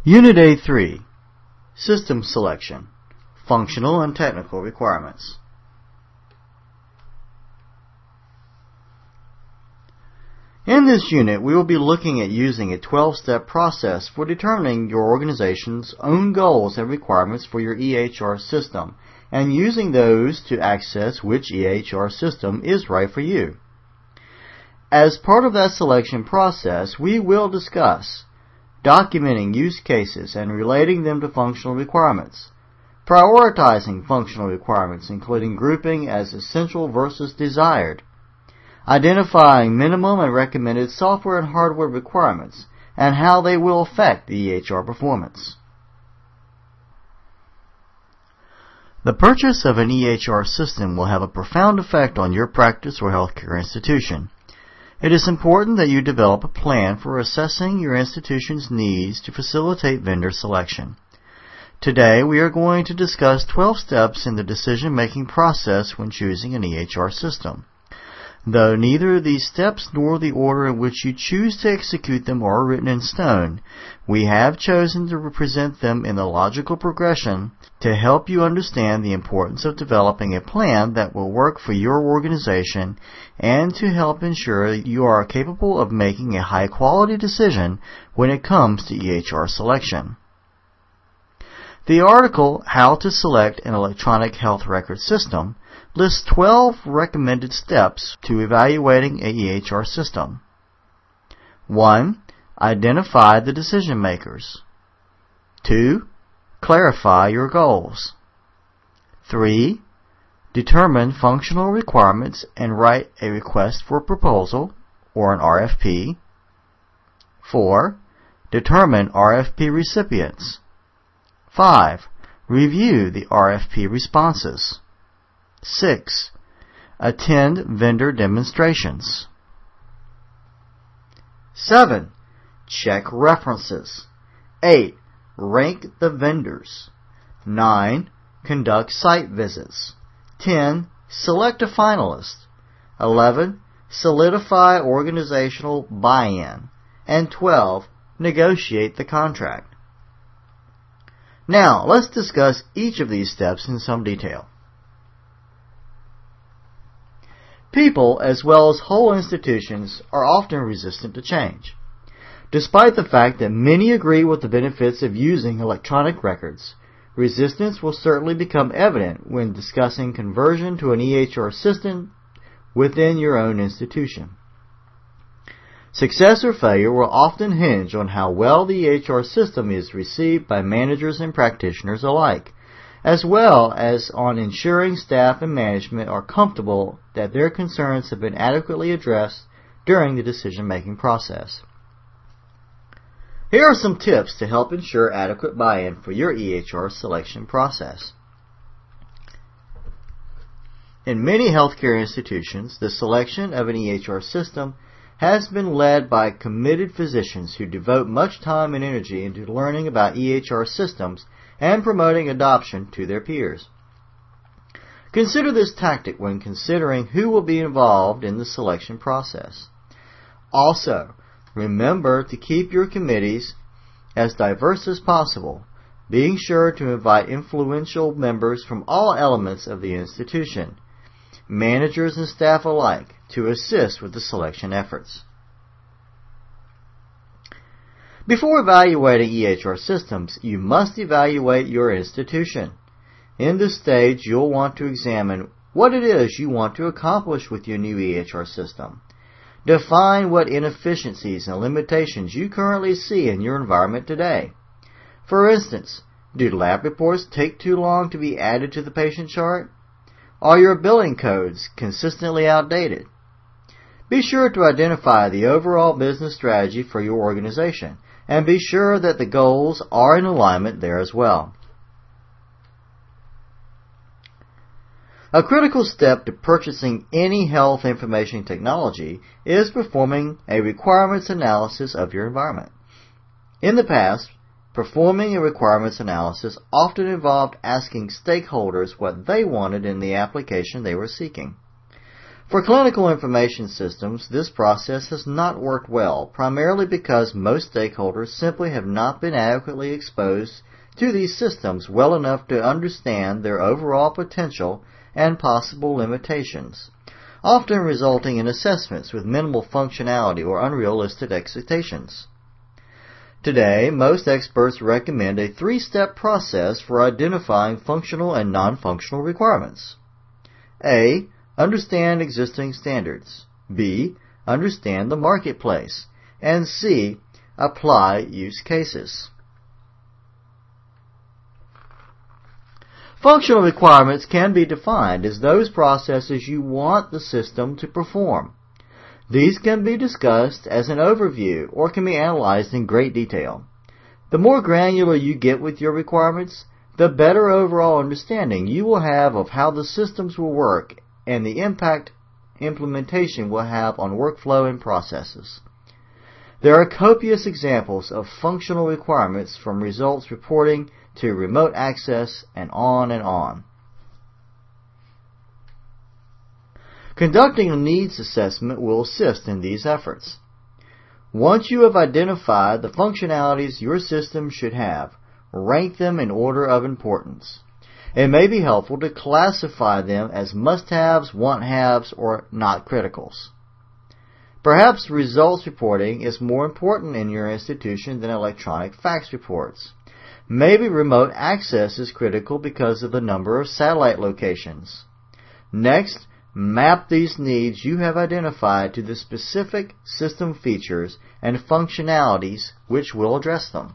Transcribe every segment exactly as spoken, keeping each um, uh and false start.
Unit A three, System Selection, Functional and Technical Requirements. In this unit, we will be looking at using a twelve-step process for determining your organization's own goals and requirements for your E H R system, and using those to access which E H R system is right for you. As part of that selection process, we will discuss documenting use cases and relating them to functional requirements, prioritizing functional requirements including grouping as essential versus desired, identifying minimum and recommended software and hardware requirements, and how they will affect the E H R performance. The purchase of an E H R system will have a profound effect on your practice or healthcare institution. It is important that you develop a plan for assessing your institution's needs to facilitate vendor selection. Today, we are going to discuss twelve steps in the decision-making process when choosing an E H R system. Though neither these steps nor the order in which you choose to execute them are written in stone, we have chosen to represent them in a logical progression to help you understand the importance of developing a plan that will work for your organization and to help ensure that you are capable of making a high-quality decision when it comes to E H R selection. The article, How to Select an Electronic Health Record System, lists twelve recommended steps to evaluating a E H R system. one. Identify the decision makers. two. Clarify your goals. three. Determine functional requirements and write a request for proposal or an R F P. four. Determine R F P recipients. five. Review the R F P responses. six. Attend vendor demonstrations. seven. Check references. eight. Rank the vendors. nine. Conduct site visits. ten. Select a finalist. eleven. Solidify organizational buy-in. And twelve. Negotiate the contract. Now, let's discuss each of these steps in some detail. People, as well as whole institutions, are often resistant to change. Despite the fact that many agree with the benefits of using electronic records, resistance will certainly become evident when discussing conversion to an E H R system within your own institution. Success or failure will often hinge on how well the E H R system is received by managers and practitioners alike, as well as on ensuring staff and management are comfortable that their concerns have been adequately addressed during the decision-making process. Here are some tips to help ensure adequate buy-in for your E H R selection process. In many healthcare institutions, the selection of an E H R system has been led by committed physicians who devote much time and energy into learning about E H R systems and promoting adoption to their peers. Consider this tactic when considering who will be involved in the selection process. Also, remember to keep your committees as diverse as possible, being sure to invite influential members from all elements of the institution, managers and staff alike, to assist with the selection efforts. Before evaluating E H R systems, you must evaluate your institution. In this stage, you'll want to examine what it is you want to accomplish with your new E H R system. Define what inefficiencies and limitations you currently see in your environment today. For instance, do lab reports take too long to be added to the patient chart? Are your billing codes consistently outdated? Be sure to identify the overall business strategy for your organization, and be sure that the goals are in alignment there as well. A critical step to purchasing any health information technology is performing a requirements analysis of your environment. In the past, performing a requirements analysis often involved asking stakeholders what they wanted in the application they were seeking. For clinical information systems, this process has not worked well, primarily because most stakeholders simply have not been adequately exposed to these systems well enough to understand their overall potential and possible limitations, often resulting in assessments with minimal functionality or unrealistic expectations. Today, most experts recommend a three-step process for identifying functional and non-functional requirements. A. Understand existing standards. B. Understand the marketplace. And C. Apply use cases. Functional requirements can be defined as those processes you want the system to perform. These can be discussed as an overview or can be analyzed in great detail. The more granular you get with your requirements, the better overall understanding you will have of how the systems will work and the impact implementation will have on workflow and processes. There are copious examples of functional requirements from results reporting to remote access and on and on. Conducting a needs assessment will assist in these efforts. Once you have identified the functionalities your system should have, rank them in order of importance. It may be helpful to classify them as must-haves, want-haves, or not criticals. Perhaps results reporting is more important in your institution than electronic fax reports. Maybe remote access is critical because of the number of satellite locations. Next, map these needs you have identified to the specific system features and functionalities which will address them.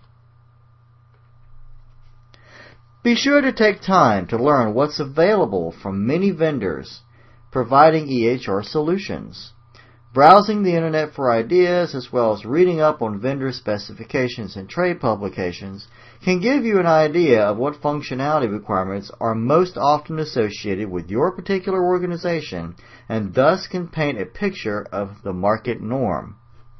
Be sure to take time to learn what's available from many vendors providing E H R solutions. Browsing the internet for ideas as well as reading up on vendor specifications and trade publications can give you an idea of what functionality requirements are most often associated with your particular organization and thus can paint a picture of the market norm.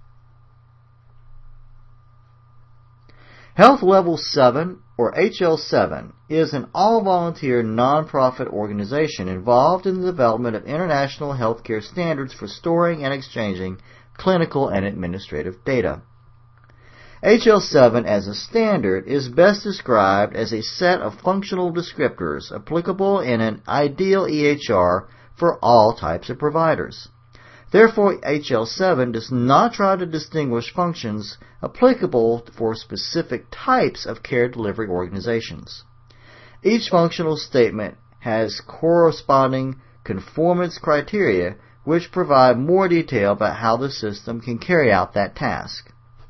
Health Level seven, or H L seven, is an all-volunteer non-profit organization involved in the development of international healthcare standards for storing and exchanging clinical and administrative data. H L seven as a standard is best described as a set of functional descriptors applicable in an ideal E H R for all types of providers. Therefore, H L seven does not try to distinguish functions applicable for specific types of care delivery organizations. Each functional statement has corresponding conformance criteria which provide more detail about how the system can carry out that task.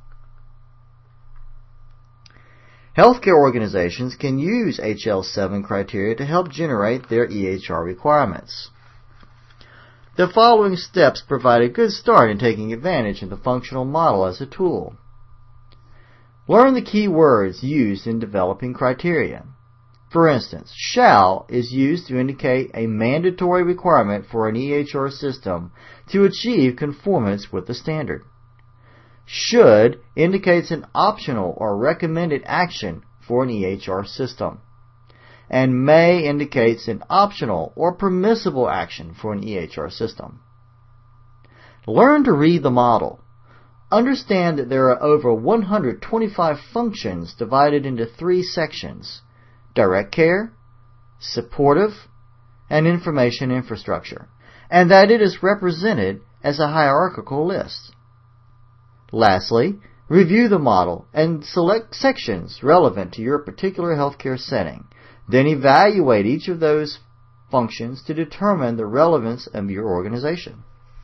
Healthcare organizations can use H L seven criteria to help generate their E H R requirements. The following steps provide a good start in taking advantage of the functional model as a tool. Learn the key words used in developing criteria. For instance, shall is used to indicate a mandatory requirement for an E H R system to achieve conformance with the standard. Should indicates an optional or recommended action for an E H R system. And may indicates an optional or permissible action for an E H R system. Learn to read the model. Understand that there are over one hundred twenty-five functions divided into three sections: direct care, supportive, and information infrastructure, and that it is represented as a hierarchical list. Lastly, review the model and select sections relevant to your particular healthcare setting. Then evaluate each of those functions to determine the relevance of your organization.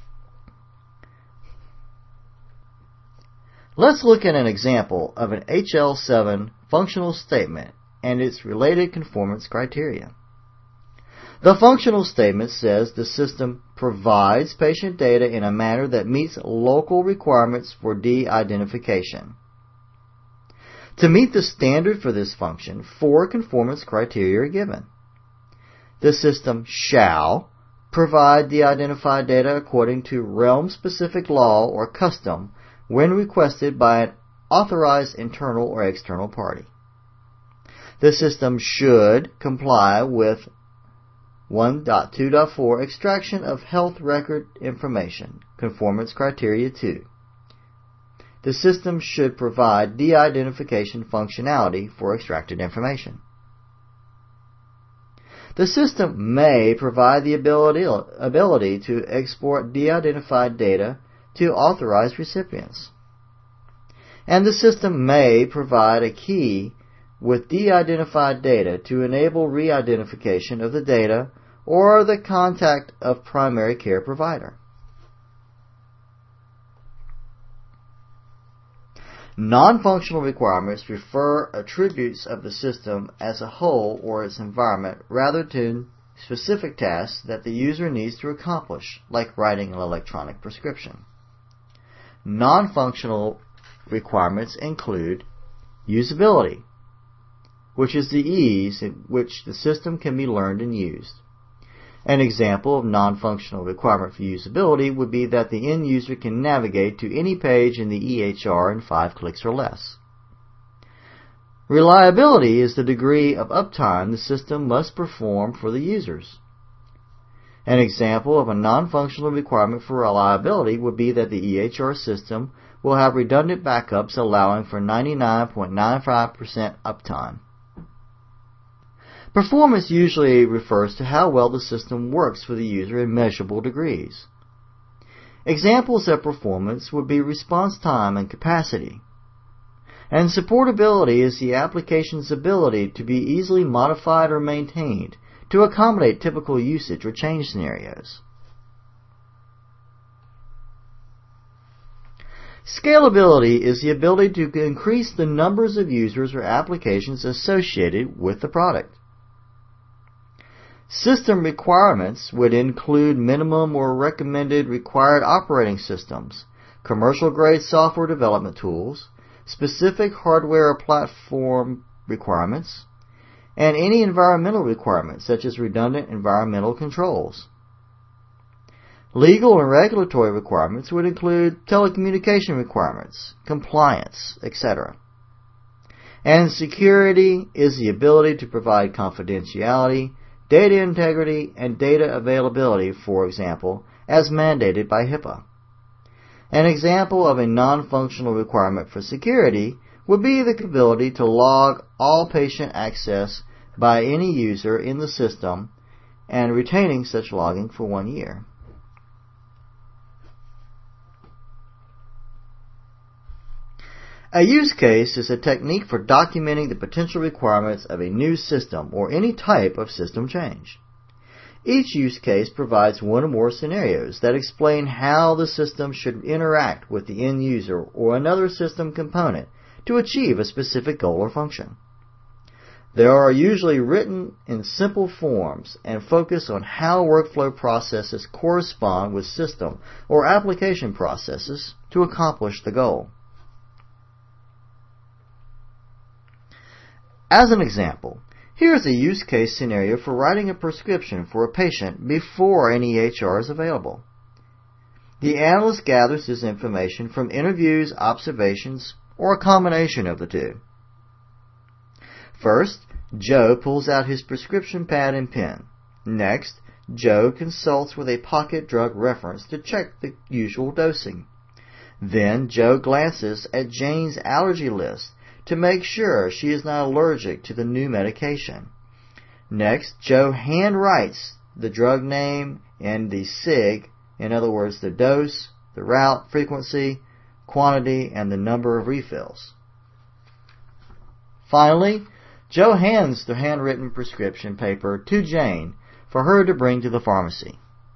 Let's look at an example of an H L seven functional statement and its related conformance criteria. The functional statement says the system provides patient data in a manner that meets local requirements for de-identification. To meet the standard for this function, four conformance criteria are given. The system shall provide the identified data according to realm-specific law or custom when requested by an authorized internal or external party. The system should comply with one point two point four Extraction of Health Record Information, Conformance Criteria two. The system should provide de-identification functionality for extracted information. The system may provide the ability, ability to export de-identified data to authorized recipients. And the system may provide a key with de-identified data to enable re-identification of the data or the contact of primary care provider. Non-functional requirements refer attributes of the system as a whole or its environment rather than specific tasks that the user needs to accomplish, like writing an electronic prescription. Non-functional requirements include usability, which is the ease in which the system can be learned and used. An example of non-functional requirement for usability would be that the end user can navigate to any page in the E H R in five clicks or less. Reliability is the degree of uptime the system must perform for the users. An example of a non-functional requirement for reliability would be that the E H R system will have redundant backups allowing for ninety-nine point nine five percent uptime. Performance usually refers to how well the system works for the user in measurable degrees. Examples of performance would be response time and capacity. And supportability is the application's ability to be easily modified or maintained to accommodate typical usage or change scenarios. Scalability is the ability to increase the numbers of users or applications associated with the product. System requirements would include minimum or recommended required operating systems, commercial-grade software development tools, specific hardware or platform requirements, and any environmental requirements such as redundant environmental controls. Legal and regulatory requirements would include telecommunication requirements, compliance, et cetera. And security is the ability to provide confidentiality, data integrity, and data availability, for example, as mandated by HIPAA. An example of a non-functional requirement for security would be the ability to log all patient access by any user in the system and retaining such logging for one year. A use case is a technique for documenting the potential requirements of a new system or any type of system change. Each use case provides one or more scenarios that explain how the system should interact with the end user or another system component to achieve a specific goal or function. They are usually written in simple forms and focus on how workflow processes correspond with system or application processes to accomplish the goal. As an example, here is a use case scenario for writing a prescription for a patient before an E H R is available. The analyst gathers this information from interviews, observations, or a combination of the two. First, Joe pulls out his prescription pad and pen. Next, Joe consults with a pocket drug reference to check the usual dosing. Then Joe glances at Jane's allergy list to make sure she is not allergic to the new medication. Next, Joe handwrites the drug name and the S I G, in other words, the dose, the route, frequency, quantity, and the number of refills. Finally, Joe hands the handwritten prescription paper to Jane for her to bring to the pharmacy.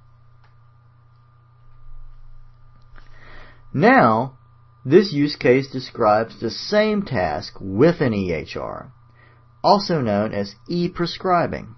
Now, this use case describes the same task with an E H R, also known as e-prescribing.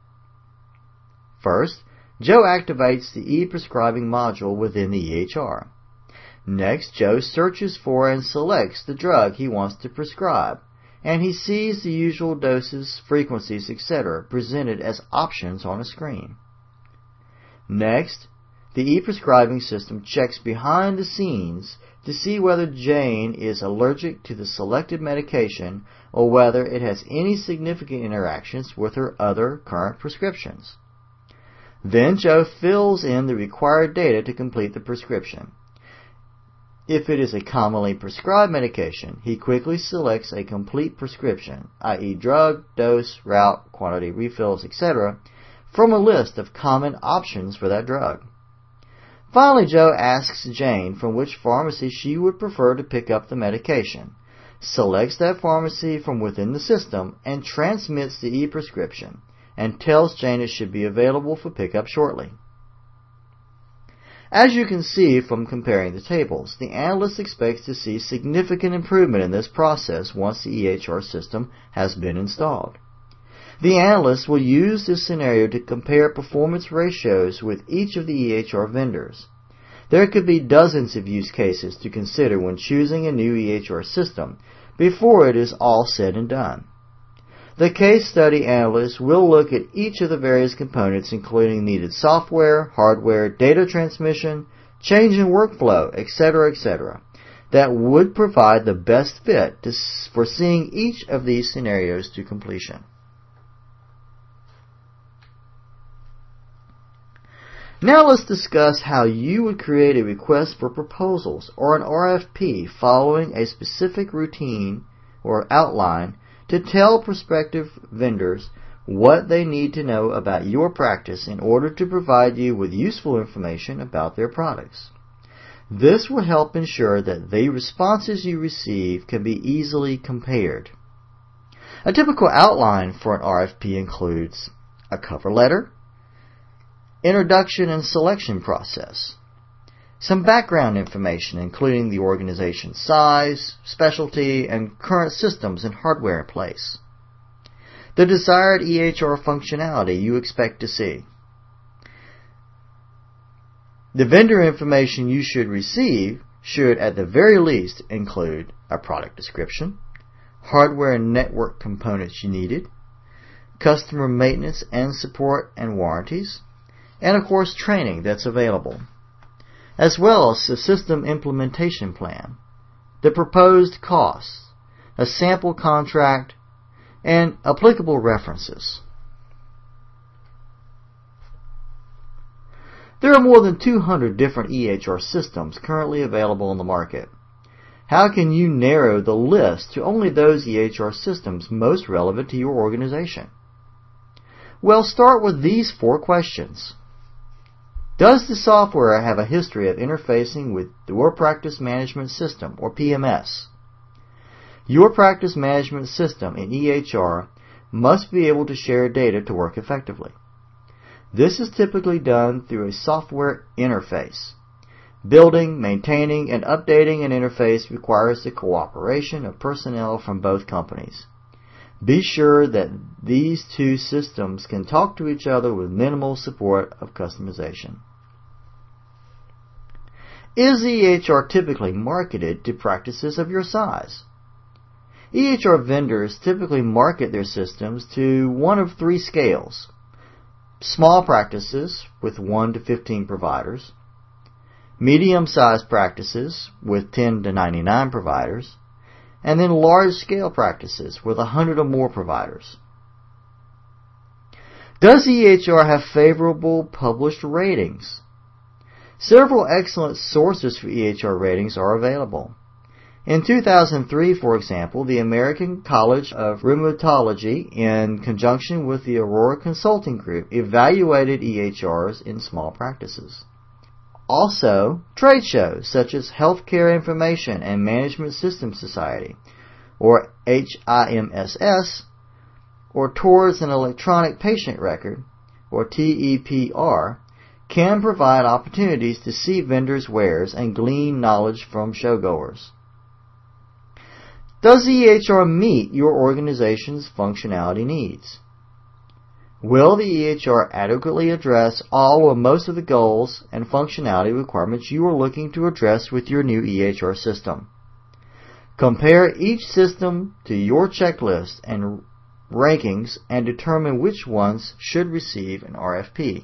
First, Joe activates the e-prescribing module within the E H R. Next, Joe searches for and selects the drug he wants to prescribe, and he sees the usual doses, frequencies, et cetera presented as options on a screen. Next, the e-prescribing system checks behind the scenes to see whether Jane is allergic to the selected medication or whether it has any significant interactions with her other current prescriptions. Then Joe fills in the required data to complete the prescription. If it is a commonly prescribed medication, he quickly selects a complete prescription, that is drug, dose, route, quantity, refills, et cetera, from a list of common options for that drug. Finally, Joe asks Jane from which pharmacy she would prefer to pick up the medication, selects that pharmacy from within the system, and transmits the e-prescription, and tells Jane it should be available for pickup shortly. As you can see from comparing the tables, the analyst expects to see significant improvement in this process once the E H R system has been installed. The analyst will use this scenario to compare performance ratios with each of the E H R vendors. There could be dozens of use cases to consider when choosing a new E H R system before it is all said and done. The case study analyst will look at each of the various components, including needed software, hardware, data transmission, change in workflow, et cetera, et cetera, that would provide the best fit to, for seeing each of these scenarios to completion. Now let's discuss how you would create a request for proposals or an R F P following a specific routine or outline to tell prospective vendors what they need to know about your practice in order to provide you with useful information about their products. This will help ensure that the responses you receive can be easily compared. A typical outline for an R F P includes a cover letter, introduction and selection process, some background information including the organization's size, specialty, and current systems and hardware in place, the desired E H R functionality you expect to see. The vendor information you should receive should at the very least include a product description, hardware and network components you needed, customer maintenance and support and warranties, and of course training that's available, as well as the system implementation plan, the proposed costs, a sample contract, and applicable references. There are more than two hundred different E H R systems currently available on the market. How can you narrow the list to only those E H R systems most relevant to your organization? Well, start with these four questions. Does the software have a history of interfacing with your practice management system, or P M S? Your practice management system in E H R must be able to share data to work effectively. This is typically done through a software interface. Building, maintaining, and updating an interface requires the cooperation of personnel from both companies. Be sure that these two systems can talk to each other with minimal support of customization. Is E H R typically marketed to practices of your size? E H R vendors typically market their systems to one of three scales: small practices with one to fifteen providers, medium-sized practices with ten to ninety-nine providers, and then large-scale practices with one hundred or more providers. Does E H R have favorable published ratings? Several excellent sources for E H R ratings are available. In two thousand three, for example, the American College of Rheumatology, in conjunction with the Aurora Consulting Group, evaluated E H Rs in small practices. Also, trade shows such as Healthcare Information and Management Systems Society, or H I M S S, or Towards an Electronic Patient Record, or T E P R, can provide opportunities to see vendors' wares and glean knowledge from showgoers. Does E H R meet your organization's functionality needs? Will the E H R adequately address all or most of the goals and functionality requirements you are looking to address with your new E H R system? Compare each system to your checklist and rankings and determine which ones should receive an R F P.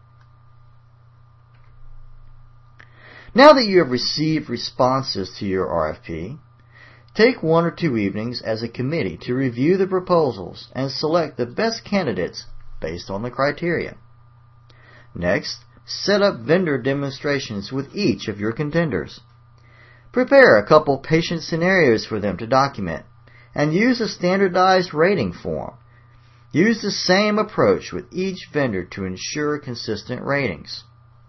Now that you have received responses to your R F P, take one or two evenings as a committee to review the proposals and select the best candidates based on the criteria. Next, set up vendor demonstrations with each of your contenders. Prepare a couple patient scenarios for them to document, and use a standardized rating form. Use the same approach with each vendor to ensure consistent ratings.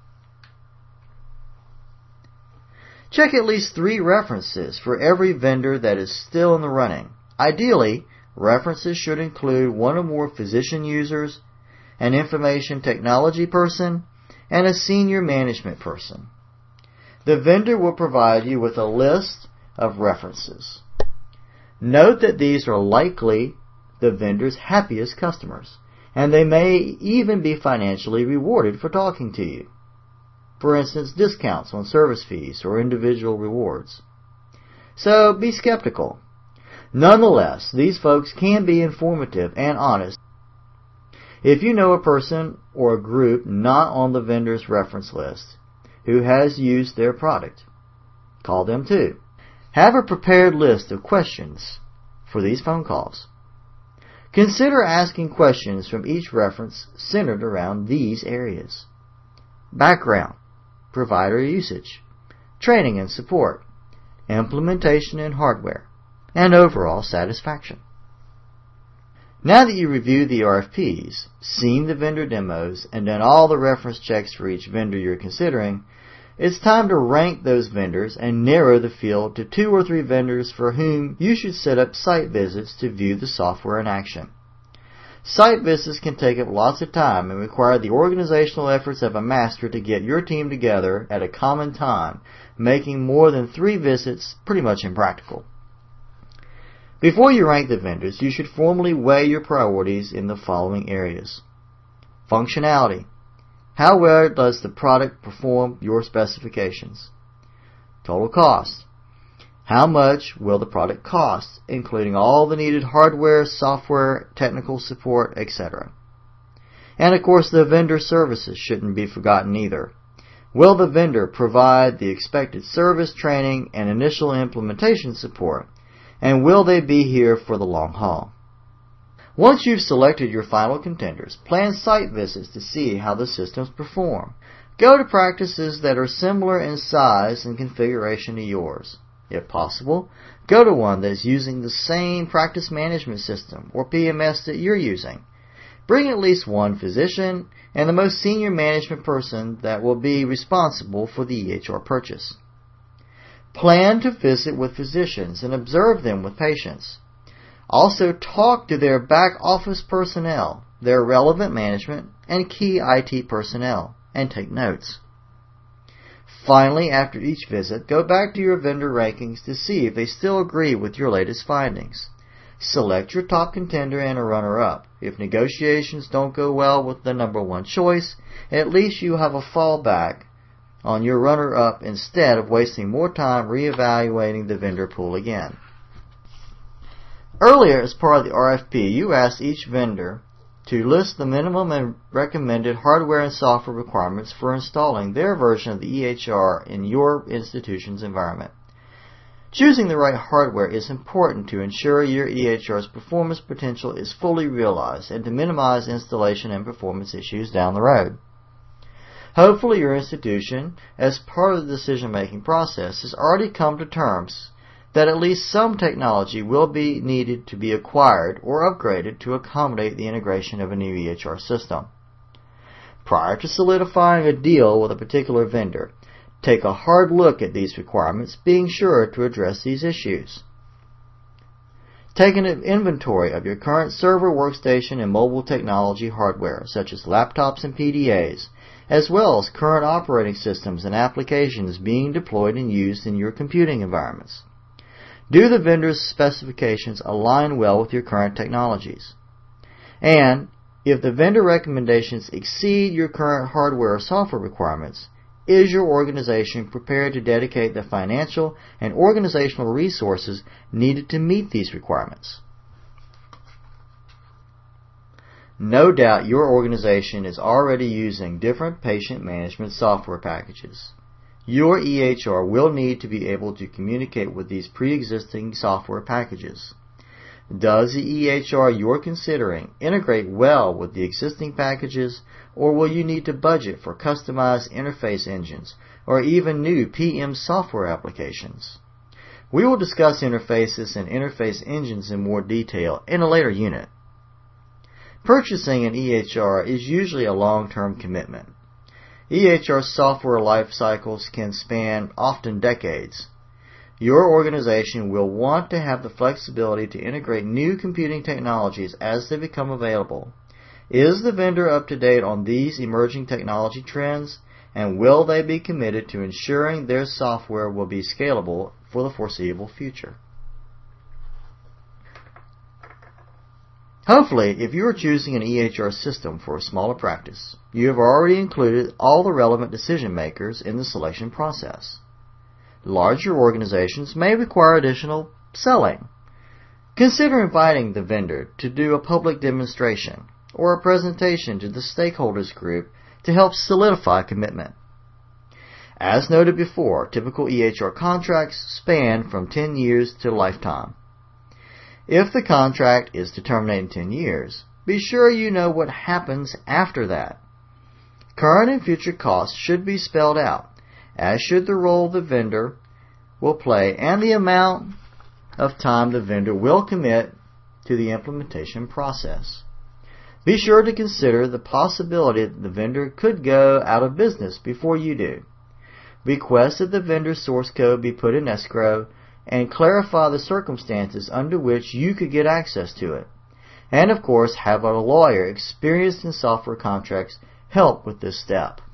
Check at least three references for every vendor that is still in the running. Ideally, references should include one or more physician users, an information technology person, and a senior management person. The vendor will provide you with a list of references. Note that these are likely the vendor's happiest customers, and they may even be financially rewarded for talking to you. For instance, discounts on service fees or individual rewards. So be skeptical. Nonetheless, these folks can be informative and honest. If you know a person or a group not on the vendor's reference list who has used their product, call them too. Have a prepared list of questions for these phone calls. Consider asking questions from each reference centered around these areas: background, provider usage, training and support, implementation and hardware, and overall satisfaction. Now that you reviewed the R F Ps, seen the vendor demos, and done all the reference checks for each vendor you're considering, it's time to rank those vendors and narrow the field to two or three vendors for whom you should set up site visits to view the software in action. Site visits can take up lots of time and require the organizational efforts of a master to get your team together at a common time, making more than three visits pretty much impractical. Before you rank the vendors, you should formally weigh your priorities in the following areas. Functionality. How well does the product perform your specifications? Total cost. How much will the product cost, including all the needed hardware, software, technical support, et cetera? And of course, the vendor services shouldn't be forgotten either. Will the vendor provide the expected service, training, and initial implementation support? And will they be here for the long haul? Once you've selected your final contenders, plan site visits to see how the systems perform. Go to practices that are similar in size and configuration to yours. If possible, go to one that is using the same practice management system or P M S that you're using. Bring at least one physician and the most senior management person that will be responsible for the E H R purchase. Plan to visit with physicians and observe them with patients. Also talk to their back office personnel, their relevant management, and key I T personnel, and take notes. Finally, after each visit, go back to your vendor rankings to see if they still agree with your latest findings. Select your top contender and a runner-up. If negotiations don't go well with the number one choice, at least you have a fallback on your runner-up instead of wasting more time reevaluating the vendor pool again. Earlier, as part of the R F P, you asked each vendor to list the minimum and recommended hardware and software requirements for installing their version of the E H R in your institution's environment. Choosing the right hardware is important to ensure your E H R's performance potential is fully realized and to minimize installation and performance issues down the road. Hopefully your institution, as part of the decision-making process, has already come to terms that at least some technology will be needed to be acquired or upgraded to accommodate the integration of a new E H R system. Prior to solidifying a deal with a particular vendor, take a hard look at these requirements, being sure to address these issues. Take an inventory of your current server, workstation, and mobile technology hardware, such as laptops and P D As, as well as current operating systems and applications being deployed and used in your computing environments. Do the vendor's specifications align well with your current technologies? And if the vendor recommendations exceed your current hardware or software requirements, is your organization prepared to dedicate the financial and organizational resources needed to meet these requirements? No doubt your organization is already using different patient management software packages. Your E H R will need to be able to communicate with these pre-existing software packages. Does the E H R you're considering integrate well with the existing packages, or will you need to budget for customized interface engines or even new P M software applications? We will discuss interfaces and interface engines in more detail in a later unit. Purchasing an E H R is usually a long-term commitment. E H R software life cycles can span often decades. Your organization will want to have the flexibility to integrate new computing technologies as they become available. Is the vendor up to date on these emerging technology trends, and will they be committed to ensuring their software will be scalable for the foreseeable future? Hopefully, if you are choosing an E H R system for a smaller practice, you have already included all the relevant decision makers in the selection process. Larger organizations may require additional selling. Consider inviting the vendor to do a public demonstration or a presentation to the stakeholders group to help solidify commitment. As noted before, typical E H R contracts span from ten years to a lifetime. If the contract is to terminate in ten years, be sure you know what happens after that. Current and future costs should be spelled out, as should the role the vendor will play and the amount of time the vendor will commit to the implementation process. Be sure to consider the possibility that the vendor could go out of business before you do. Request that the vendor's source code be put in escrow and clarify the circumstances under which you could get access to it. And of course, have a lawyer experienced in software contracts help with this step.